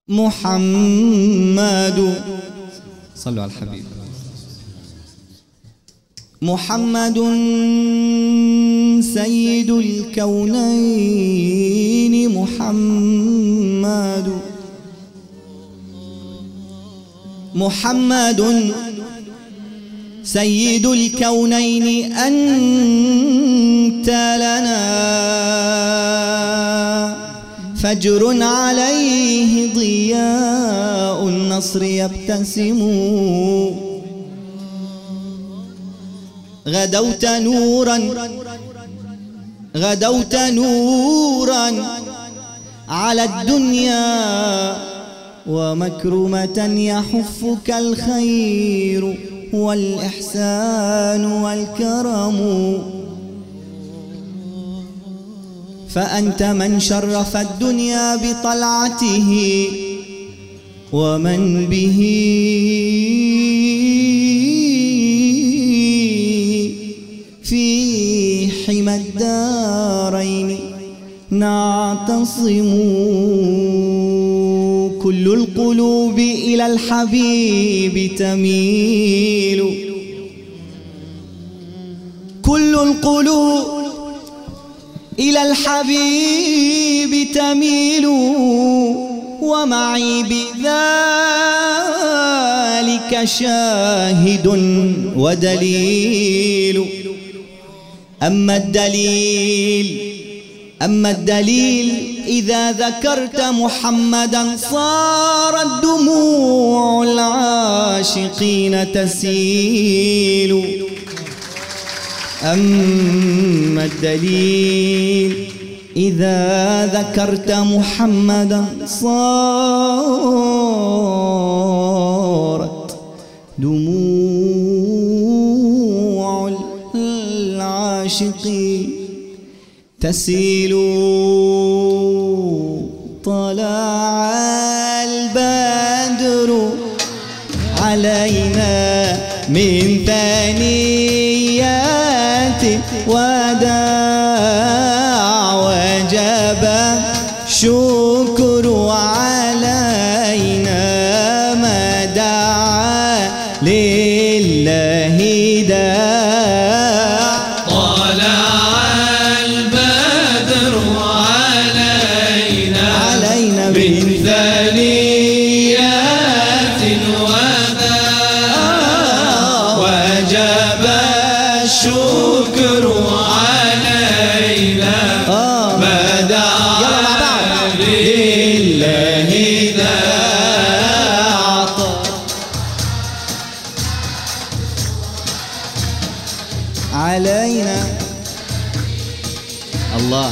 محمد صلوا على الحبيب. محمد سيد الكونين، محمد سيد الكونين، أنت لنا فجر عليه ضياء النصر يبتسم. غدوت نورا على الدنيا، ومكرمة يحفك الخير والإحسان والكرم. فأنت من شرف الدنيا بطلعته، ومن به في حمى الدارين نعتصم. كل القلوب إلى الحبيب تميل، كل القلوب إلى الحبيب تميل، ومعي بذلك شاهد ودليل. أما الدليل إذا ذكرت محمدا صارت دموع العاشقين تسيل. أما الدليل إذا ذكرت محمدا صارت دموع العاشقين تسيل. طلع البدر علينا من ثنيات وداع، وجب الشكر علينا ما دعا لله داع. طلع البدر علينا من ثنيات وداع، وجب الشكر علينا ما دعا لله داع. علينا الله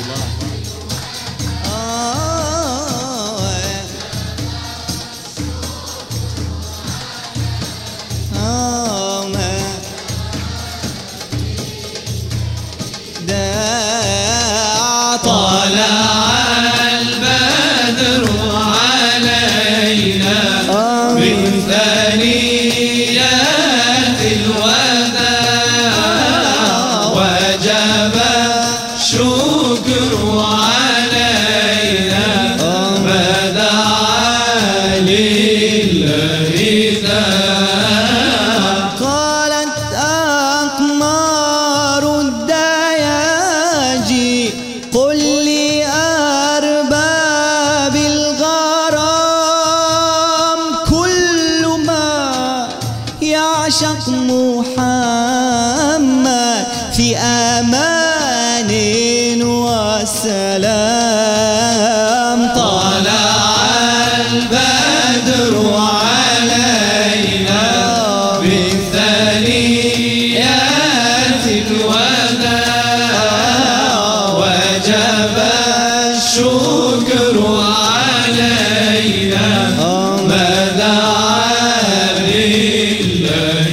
يعشق محمد في أمان وسلام. طلع البدر علينا من ثنيات الوداع، وجب الشكر علينا ما دعا لله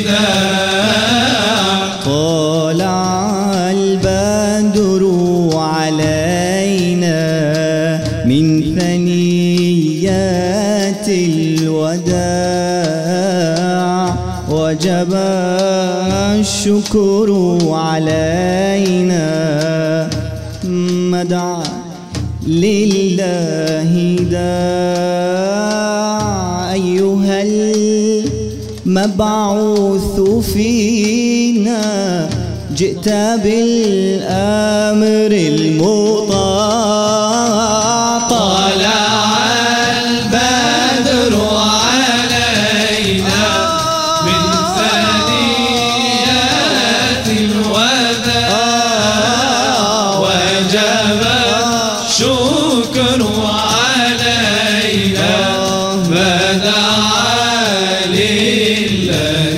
داع. طلع البدر علينا من ثنيات الوداع، وجب الشكر علينا ما دعا لله داع. مبعوث فينا جئت بالأمر المطاع طلع البدر علينا من ثنيات الوداع وجب الشكر علينا فدعا لله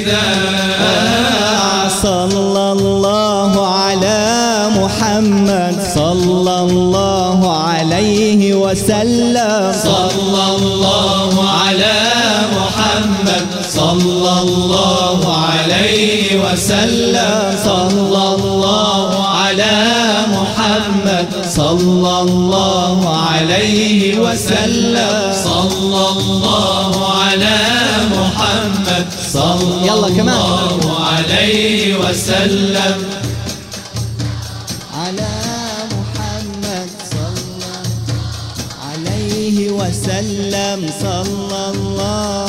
داع صلى الله على محمد صلى الله عليه وسلم صلى الله على محمد صلى الله عليه وسلم صلى الله على محمد صلى الله عليه وسلم صلى الله على محمد صلى يلا كمان. الله عليه وسلم على محمد صلى عليه وسلم صلى الله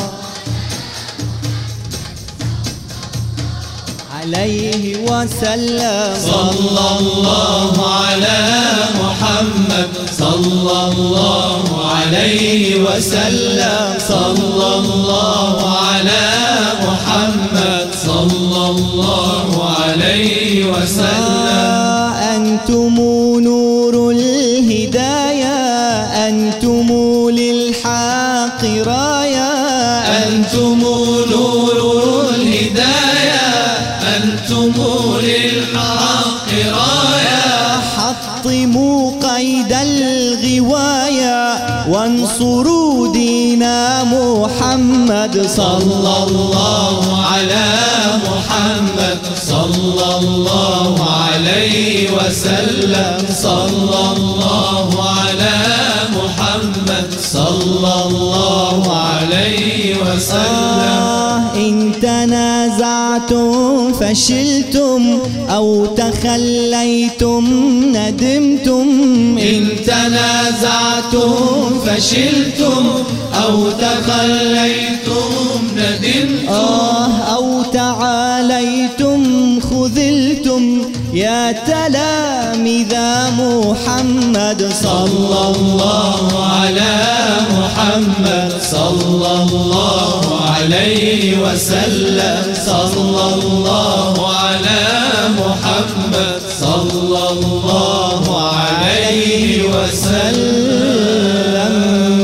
عليه وسلم صلى الله على محمد صلى الله عليه وسلم صلى الله على محمد صلى الله عليه وسلم أنتم نور الهداية أنتم للحق راية أنتم نور الهداية أنتم للحق راية حطموا قيد الغواية وانصروا دين محمد صلى الله على محمد صلى الله عليه وسلم صلى الله على محمد صلى الله عليه وسلم إن تنازعتم فشلتم أو تخليتم ندمتم إن تنازعتم فشلتم أو تخليتم ندمتم أو تعاليتم خذلتم يا تلاميذ محمد صلى الله على محمد صلى الله عليه وسلم صلى الله على محمد صلى الله عليه وسلم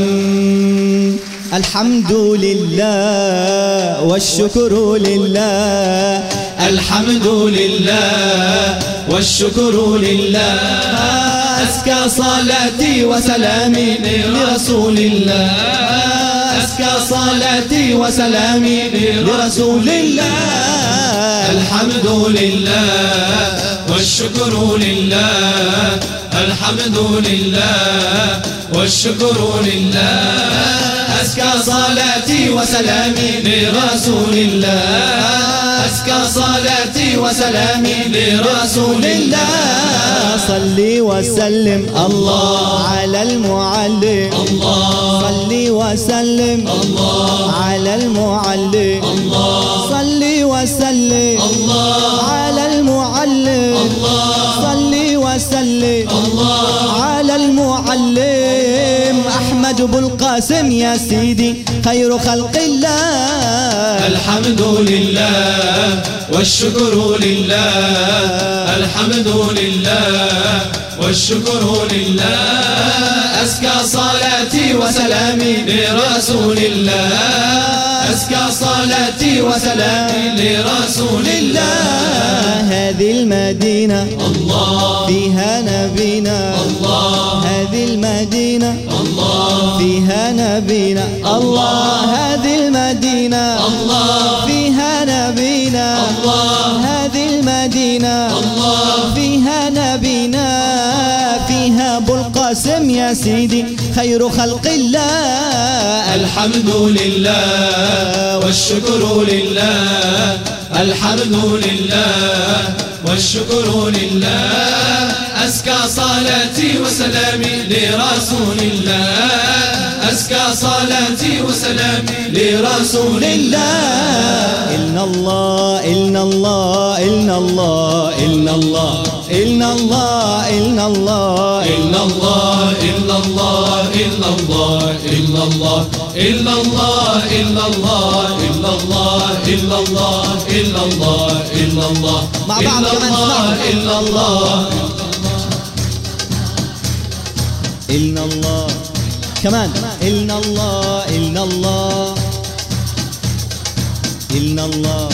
الحمد لله والشكر لله الحمد لله والشكر لله أزكى صلاتي وسلامي لرسول الله أزكى صلاتي وسلامي لرسول الله الحمد لله والشكر لله الحمد لله والشكر لله أزكى صلاتي وسلامي لرسول الله أزكى صلاتي وسلامي لرسول الله صلي وسلم الله على المعلم الله صلي وسلم الله على المعلم الله صلي وسلم الله على المعلم الله صلي وسلم الله على المعلم أحمد أبو القاسم يا سيدي خير خلق الله الحمد لله والشكر لله الحمد لله والشكر لله أزكى صلاتي وسلامي لرسول الله أزكى صلاتي وسلامي لرسول الله هذه المدينة الله فيها نبينا الله هذه المدينة الله فيها نبينا الله هذه المدينة الله فيها نبينا الله هذه المدينة الله فيها نبينا فيها أبو القاسم يا سيدي خير خلق الله الحمد لله والشكر لله الحمد لله والشكر لله أزكى صلاتي وسلامي لرسول الله أزكى صلاتي وسلامي لرسول الله. إلنا الله إلنا الله إلنا الله إلنا الله إلنا الله إلنا الله إلا الله إلا الله إلا الله إلا الله إلا الله إلا الله إلا الله إلا الله إلا الله إلا الله مع بعض كمان إلا الله إلنا الله كمان إلنا الله إلنا الله إلنا الله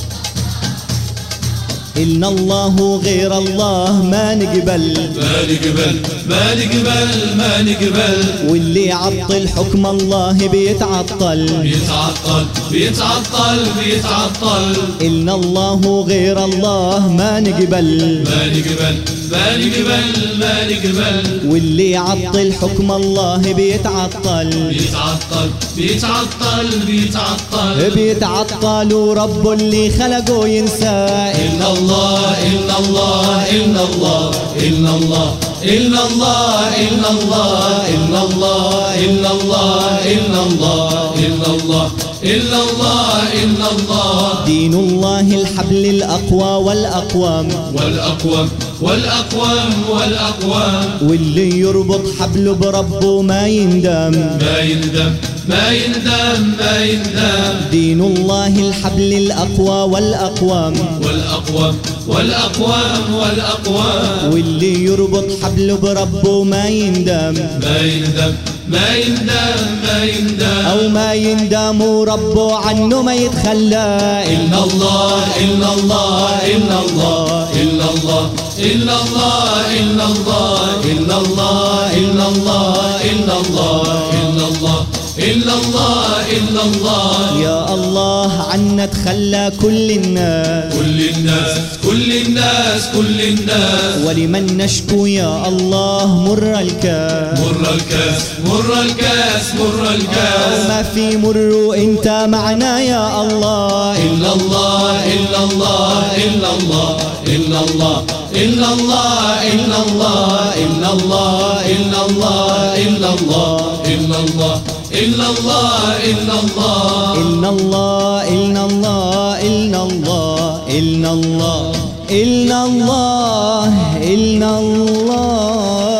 إلنا الله غير الله ما نقبل ما نقبل ما نقبل ما نقبل. واللي عطل حكم الله بيتعطل بيتعطل بيتعطل بيتعطل. إلنا الله غير الله ما نقبل ما نقبل ما نقبل ما نقبل. واللي عطل حكم الله بيتعطل بيتعطل بيتعطل بيتعطل بيتعطل ورب اللي خلقه ينسى. إلا الله إلا الله إلا الله إلا الله إلا الله إلا الله إلا الله إلا الله إلا الله إلا الله إلا الله إلا الله. دين الله الحبل الأقوى والأقوام والأقوم والأقوم والأقوام. واللي يربط حبله بربه ما يندم ما يندم ما يندم ما يندم. دين الله الحبل الأقوى والأقوام والأقوم والأقوام والأقوام. واللي يربط حبله بربه ما يندم ما يندم ما يندم ما يندم. أو ما يندم وربه عنه ما يتخلى. إلا الله إلا الله إلا الله إلا الله إلا الله إلا الله إلا الله إلا الله إلا الله إلا الله إلا الله إلا الله. يا الله عنا تخلى كل الناس كل الناس كل الناس كل الناس. ولمن نشكو يا الله مر الكاس. مر الكاس مر الكاس مر الكاس. ما في مر انت معنا يا الله. إلا الله إلا الله إلا الله إلا الله إلا الله إلا الله إلا الله إلا الله إلا الله إلا الله إلا الله إلا الله. إلنا الله إلنا الله إلنا الله إلنا الله إلنا الله إلنا الله